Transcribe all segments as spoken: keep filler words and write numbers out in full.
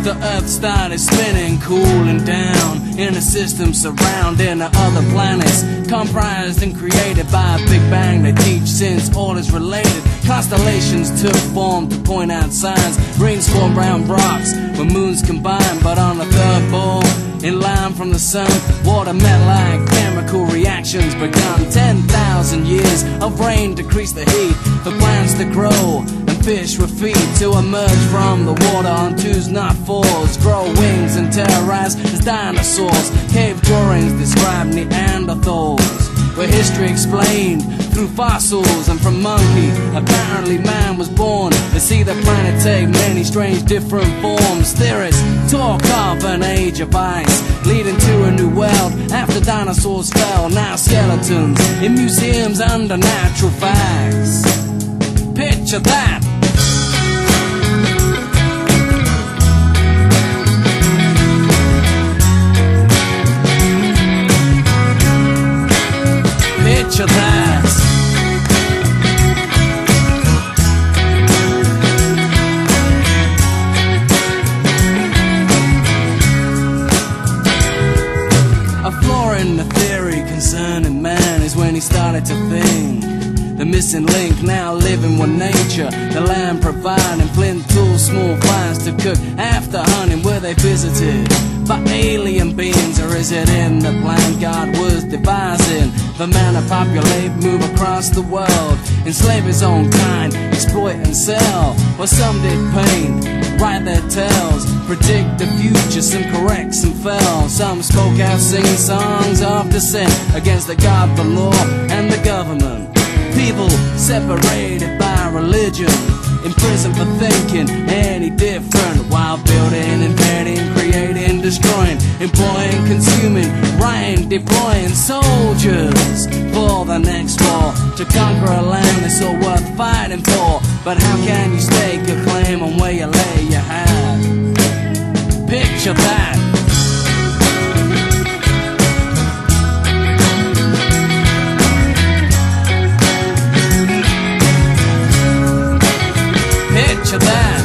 the earth started spinning, cooling down in a system surrounding the other planets, comprised and created by a big bang that teach since all is related. Constellations took form to point out signs. Rings form round rocks when moons combine, but on the third ball, in line from the sun, water met like chemical reactions begun. Ten thousand years of rain decreased the heat for plants to grow and fish with feet to emerge from the water on twos, not fours, grow wings and terrorize as dinosaurs. Cave drawings describe Neanderthals, where history explained through fossils, and from monkey apparently man was born to see the planet take many strange different forms. Theorists talk of an age of ice leading to a new world after dinosaurs fell. Now skeletons in museums under natural facts. Picture that. Picture that. A flaw in the theory concerning man is when he started to think the missing link, now living with nature, the land providing flint tools, small fires to cook after hunting. Were they visited by alien beings, or is it in the plan God was devising for man to populate, move across the world, enslave his own kind, exploit and sell? Well, some did paint, write their tales, predict the future, some correct, some fell. Some spoke out singing songs of dissent against the God, the law and the government. People separated by religion, imprisoned for thinking any different, while building, inventing, creating, destroying, employing, consuming, writing, deploying soldiers for the next war to conquer a land that's so worth fighting for. But how can you stake a claim on where you lay your hat? Picture that. Picture that.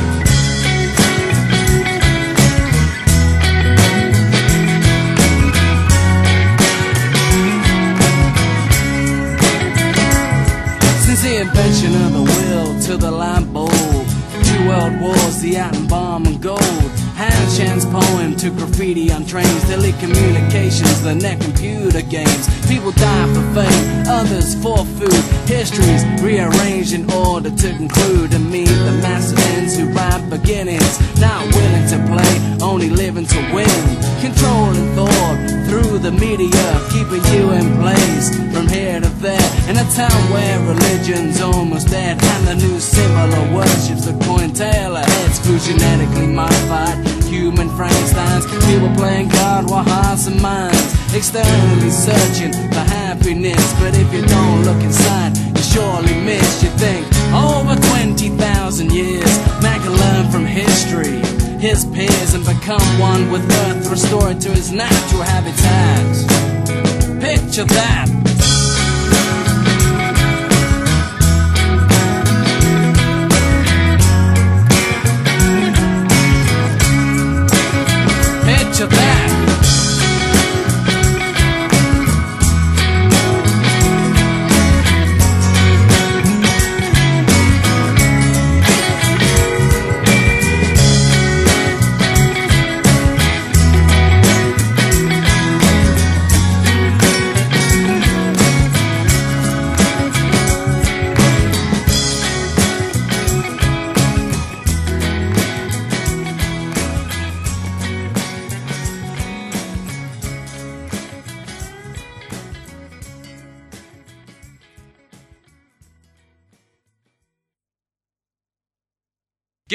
Since the invention of the wheel to the light bulb, two world wars, the atom bomb and gold, Hans Chan's poem to graffiti on trains, telecommunications, the net computer games. People die for fame, others for food. Histories rearranged in order to conclude and meet the massive ends who write beginnings, not willing to play, only living to win. Controlling thought through the media, keeping you in place from here to there. In a town where religion's almost dead, and the new similar worships the coin tailor heads, through genetically modified human Frankensteins. People playing God while hearts and minds externally searching for happiness. But if you don't look inside, you surely miss. You think over twenty thousand years, man can learn from history, his peers, and become one with earth, restore it to its natural habitat. Picture that. Picture that.